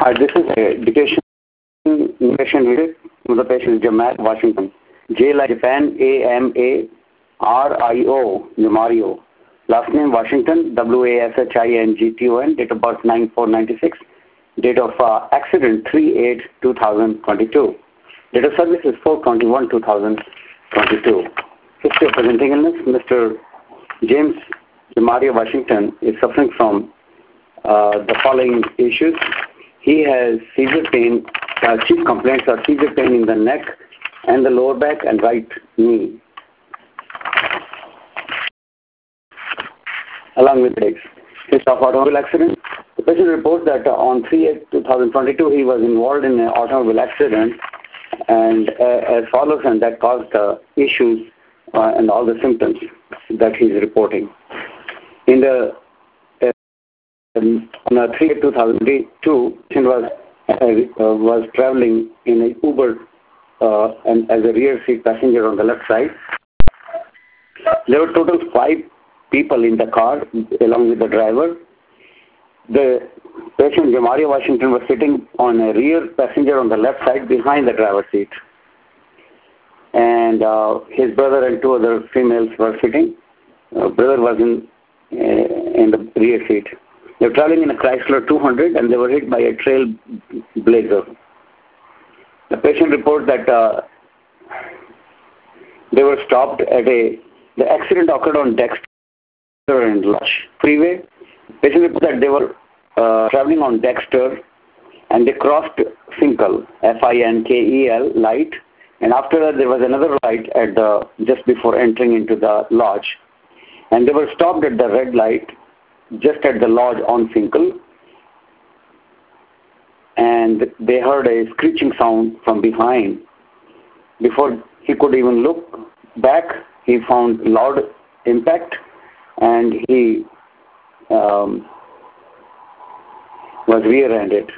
This is a dictation visit to the patient Jamal, Washington. J like Japan, A-M-A-R-I-O, Jamario. Last name Washington, W-A-S-H-I-N-G-T-O-N, date of birth 9/4/96, date of accident 3/8/2022. Date of service is 4/21/2022. History of presenting illness, Mr. James Jamario Washington is suffering from the following issues. He has seizure pain. Chief complaints are seizure pain in the neck and the lower back and right knee, along with headaches. History of automobile accident. The patient reports that on 3/8/2022 he was involved in an automobile accident and as follows, and that caused issues and all the symptoms that he is reporting. In the on 3/8/2022, patient was traveling in an Uber and as a rear seat passenger on the left side. There were total 5 people in the car along with the driver. The patient Jamario Washington was sitting on a rear passenger on the left side behind the driver's seat, and his brother and 2 other females were sitting. Brother was in the rear seat. They were traveling in a Chrysler 200 and they were hit by a Trailblazer. The patient reports that they were stopped at the accident occurred on Dexter and Lush Freeway. Patient reports that they were traveling on Dexter and they crossed Finkel, F-I-N-K-E-L, light, and after that there was another light at just before entering into the lodge. And they were stopped at the red light just at the lodge on Finkel, and they heard a screeching sound from behind. Before he could even look back, he found loud impact and he was rear-ended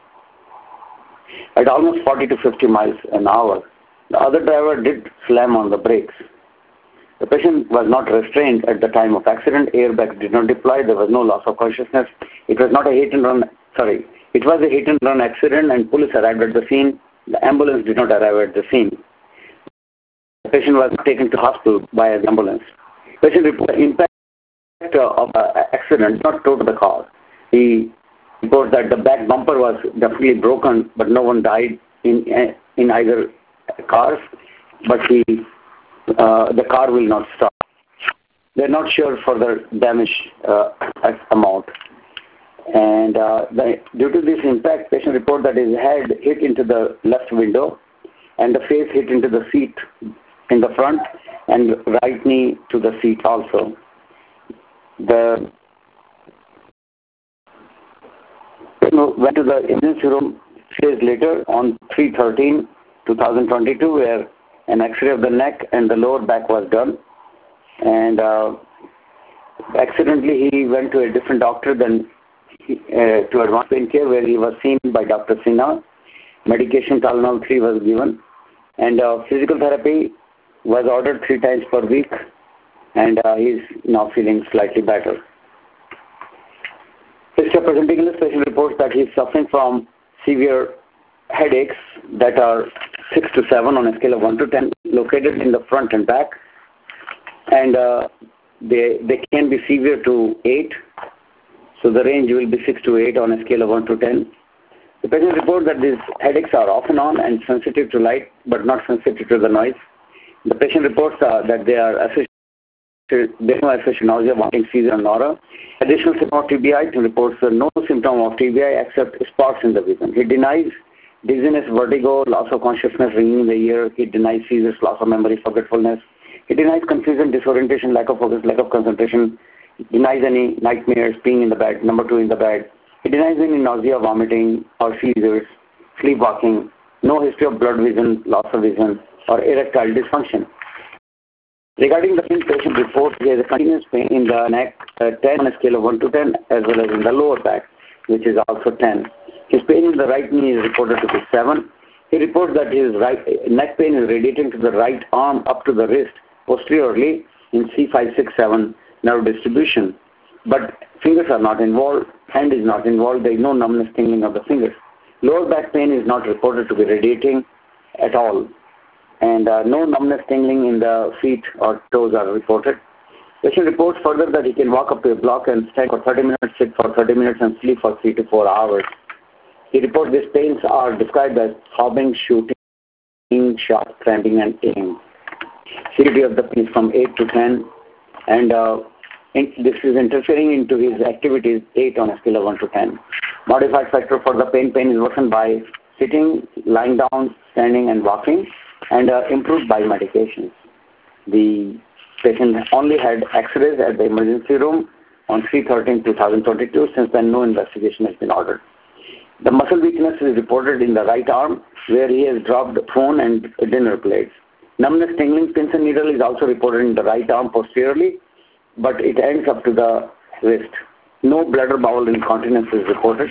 at almost 40 to 50 miles an hour. The other driver did slam on the brakes. The patient was not restrained at the time of accident. Airbags did not deploy. There was no loss of consciousness. It was not a hit and run. It was a hit and run accident, and police arrived at the scene. The ambulance did not arrive at the scene. The patient was taken to hospital by the ambulance. Patient reported the impact of the accident not totaled the car. He reports that the back bumper was definitely broken, but no one died in either cars. But the car will not stop. They're not sure for the damage amount. And due to this impact, patient report that his head hit into the left window and the face hit into the seat in the front and right knee to the seat also. The went to the emergency room 3 days later on 3/13/2022 where an X-ray of the neck and the lower back was done, and accidentally he went to a different doctor than to advanced pain care, where he was seen by Dr. Sinha. Medication Tylenol 3 was given, and physical therapy was ordered 3 times per week, and he is now feeling slightly better. History of presenting illness, patient reports that he is suffering from severe headaches that are 6 to 7 on a scale of 1 to 10, located in the front and back, and they can be severe to 8. So the range will be 6 to 8 on a scale of 1 to 10. The patient reports that these headaches are off and on and sensitive to light, but not sensitive to the noise. The patient reports that they are associated nausea, vomiting, seizure, and aura. Additional symptom of TBI, he reports no symptom of TBI except spots in the vision. He denies dizziness, vertigo, loss of consciousness, ringing in the ear. He denies seizures, loss of memory, forgetfulness. He denies confusion, disorientation, lack of focus, lack of concentration. He denies any nightmares, peeing in the bed, number 2 in the bed. He denies any nausea, vomiting, or seizures, sleepwalking. No history of blood vision, loss of vision, or erectile dysfunction. Regarding the pain, patient reports he has a continuous pain in the neck, 10 on a scale of 1 to 10, as well as in the lower back, which is also 10. His pain in the right knee is reported to be 7. He reports that his right neck pain is radiating to the right arm up to the wrist posteriorly in C567 nerve distribution. But fingers are not involved, hand is not involved, there is no numbness, tingling of the fingers. Lower back pain is not reported to be radiating at all, and no numbness, tingling in the feet or toes are reported. Patient reports further that he can walk up to a block and stand for 30 minutes, sit for 30 minutes, and sleep for 3 to 4 hours. He reports these pains are described as throbbing, shooting, sharp, cramping, and aching. Severity of the pain is from 8 to 10, and this is interfering into his activities 8 on a scale of 1 to 10. Modified factor for the pain is worsened by sitting, lying down, standing, and walking, and improved by medications. The patient only had X-rays at the emergency room on 3/13/2022. Since then, no investigation has been ordered. The muscle weakness is reported in the right arm, where he has dropped phone and dinner plates. Numbness, tingling, pins and needle is also reported in the right arm posteriorly, but it ends up to the wrist. No bladder bowel incontinence is reported.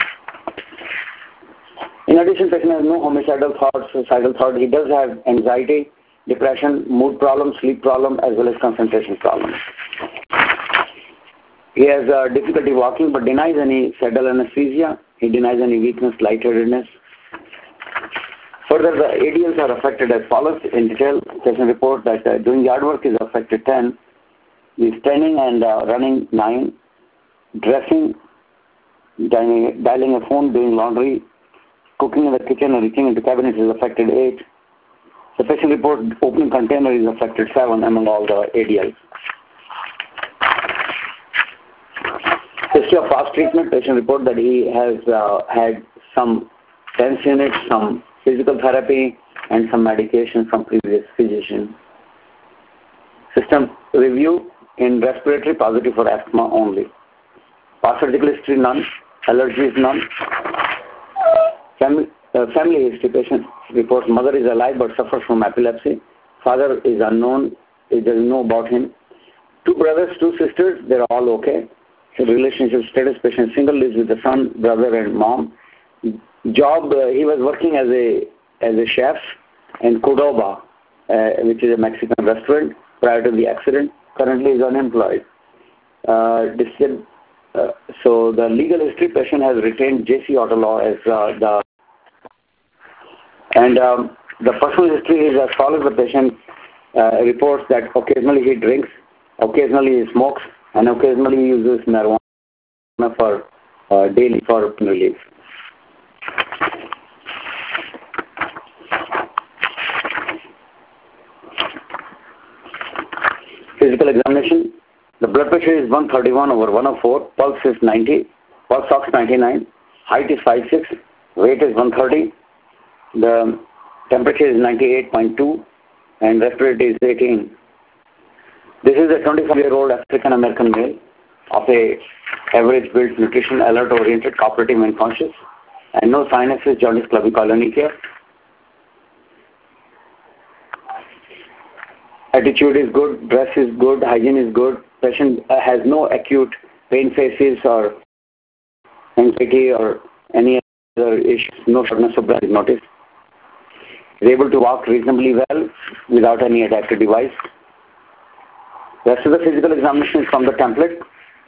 In addition, patient has no homicidal thoughts, suicidal thoughts. He does have anxiety, depression, mood problems, sleep problem, as well as concentration problems. He has difficulty walking, but denies any saddle anesthesia. He denies any weakness, lightheadedness. Further, the ADLs are affected as follows. In detail, patient report that doing yard work is affected 10, the standing and running 9, dressing, dialing a phone, doing laundry, cooking in the kitchen or reaching into cabinet is affected 8. The patient report opening container is affected 7 among all the ADLs. History of fast treatment, patient report that he has had some TENS units, some physical therapy, and some medication from previous physician. System review in respiratory, positive for asthma only. Past surgical history none, allergies none. Family history, patient reports mother is alive but suffers from epilepsy. Father is unknown, he doesn't know about him. 2 brothers, 2 sisters, they're all okay. His relationship status, patient single, lives with the son, brother, and mom. Job, he was working as a chef in Cordoba, which is a Mexican restaurant, prior to the accident. Currently is unemployed. So the legal history, patient has retained JC Auto Law as the personal history is as follows. The patient reports that occasionally he drinks, occasionally he smokes, and occasionally he uses marijuana for daily for pain relief. Physical examination. The blood pressure is 131/104, pulse is 90, pulse ox 99, height is 5'6", weight is 130, the temperature is 98.2, and respiratory is 18. This is a 25-year-old African American male of a average build, nutrition, alert, oriented, cooperative, and conscious, and no sinuses, jaundice, claviculonekia. Attitude is good, dress is good, hygiene is good. Patient has no acute pain faces or anxiety or any other issues. No shortness of breath is noticed. Is able to walk reasonably well without any adaptive device. Rest of the physical examination is from the template,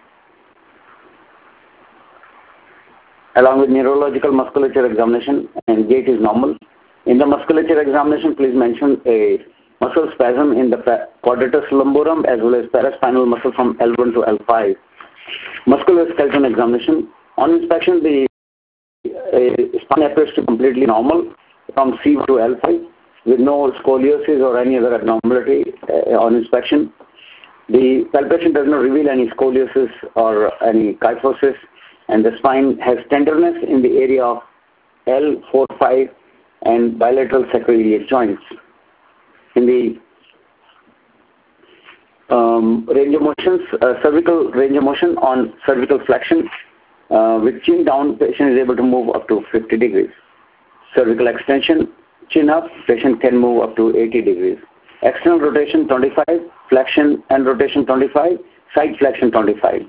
along with neurological musculature examination, and gait is normal. In the musculature examination, please mention a muscle spasm in the quadratus lumborum as well as paraspinal muscle from L1 to L5. Musculoskeletal examination. On inspection, the spine appears to be completely normal from C1 to L5 with no scoliosis or any other abnormality on inspection. The palpation does not reveal any scoliosis or any kyphosis, and the spine has tenderness in the area of L4, 5 and bilateral sacroiliac joints. In the range of motions, cervical range of motion on cervical flexion, with chin down, patient is able to move up to 50 degrees. Cervical extension, chin up, patient can move up to 80 degrees. External rotation 25, flexion and rotation 25, side flexion 25.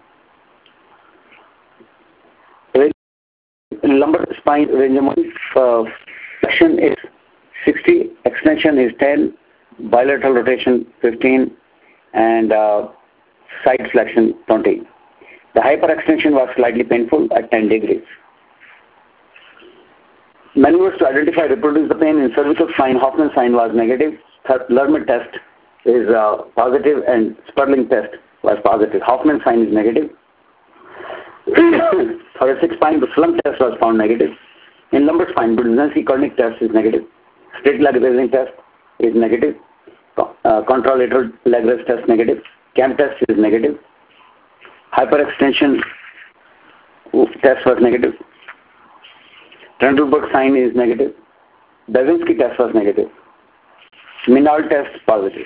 Lumbar spine range of motion, flexion is 60, extension is 10, bilateral rotation 15, and side flexion 20. The hyperextension was slightly painful at 10 degrees. Maneuvers to identify reproduce the pain in cervical spine, Hoffman sign was negative. Lermit test is positive and Sperling test was positive. Hoffman sign is negative. Thoracic spine, the slump test was found negative. In lumbar spine, Budzinski-Koenig test is negative. Straight leg raising test is negative. Contralateral leg raise test negative. CAM test is negative. Hyperextension test was negative. Trendelenburg sign is negative. Basinski test was negative. Minard test positive.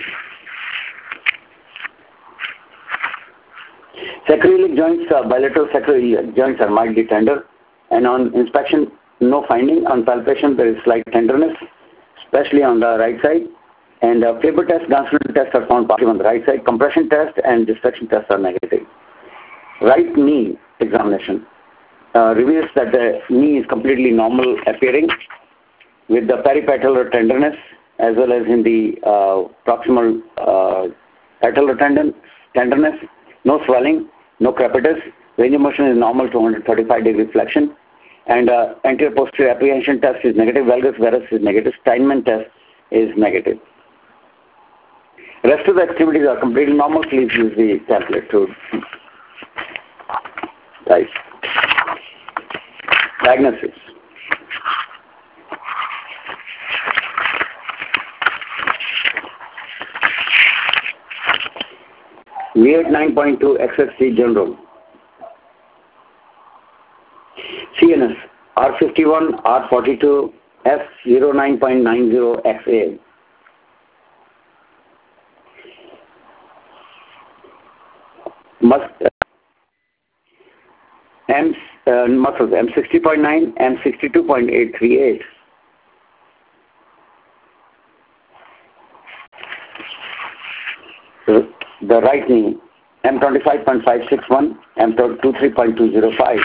Sacroiliac joints, bilateral sacroiliac joints are mildly tender, and on inspection, no finding. On palpation, there is slight tenderness, especially on the right side. And Faber test, Ganson test are found positive on the right side. Compression test and dissection tests are negative. Right knee examination reveals that the knee is completely normal appearing, with the peripatellar tenderness as well as in the proximal patellar tenderness, no swelling, no crepitus. Range of motion is normal to 135-degree flexion, and anterior posterior apprehension test is negative. Valgus varus is negative. Steinman test is negative. Rest of the extremities are completely normal. Please use the template to type. Diagnosis. V8 9.2 XXC general. CNS R51 R42 F09.90 XA. Muscles M60.9, M62.838. The right knee M25.561, M23.205,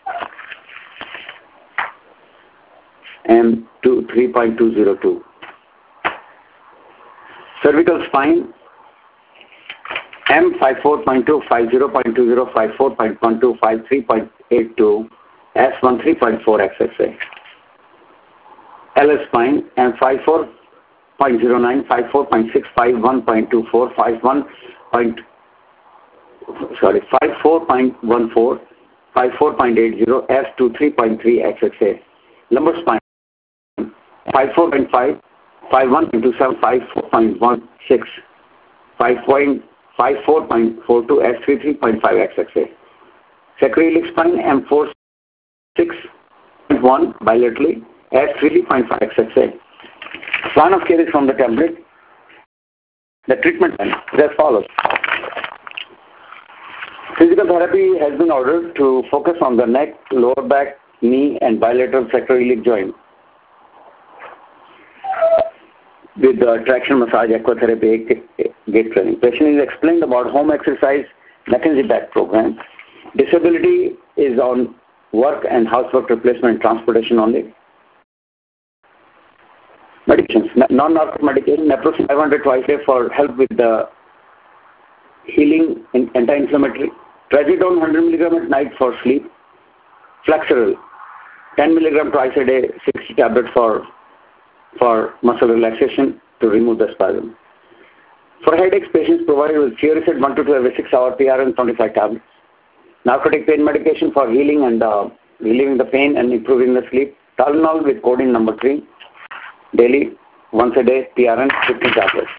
M23.202. Cervical spine M54.2, 50.20, 54.12, 53.82, S13.4 XXA. LS spine M54.09, 54.6, 51.24, 54.14, 54.80, S23.3 XXA. Lumbar spine 54.5, 51.27, 54.16, 54.42, S33.5 XXA. Sacroiliac spine M46.1 bilaterally, S3.5 XXA. Plan of care is from the template. The treatment plan is as follows. Physical therapy has been ordered to focus on the neck, lower back, knee and bilateral sacroiliac joint with traction massage, aquatherapy, gait training. Patient is explained about home exercise, McKenzie back program. Disability is on work and housework replacement and transportation only. Medications, non-narcotic medication, naproxen 500 twice a day for help with the healing, anti-inflammatory. Trazodone 100 mg at night for sleep. Flexeril 10 mg twice a day, 60 tablets for muscle relaxation to remove the spasm. For headaches, patients provided with Fioricet 1 to 2 every 6 hour PRN 25 tablets. Narcotic pain medication for healing and relieving the pain and improving the sleep. Tylenol with codeine number 3. Daily, once a day, PRN 50 tablets.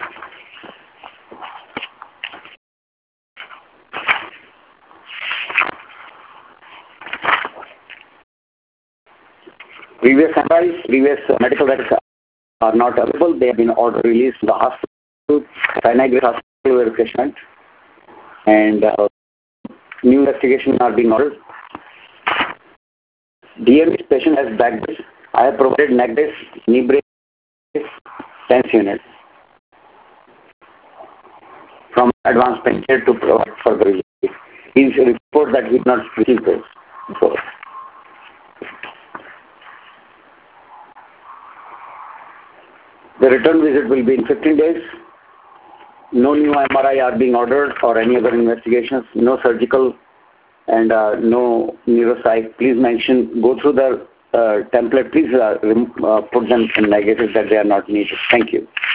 Previous advice, previous medical records are not available. They have been order released to the hospital, Sinai Hospital verification, and new investigations are being ordered. DM's patient has back brace. I have provided neck brace, knee brace, 10 units from advanced pain care to provide further relief. He report that he did not receive this before. The return visit will be in 15 days. No new MRI are being ordered or any other investigations. No surgical and no neuropsych. Please go through the template, please put them in negative that they are not needed. Thank you.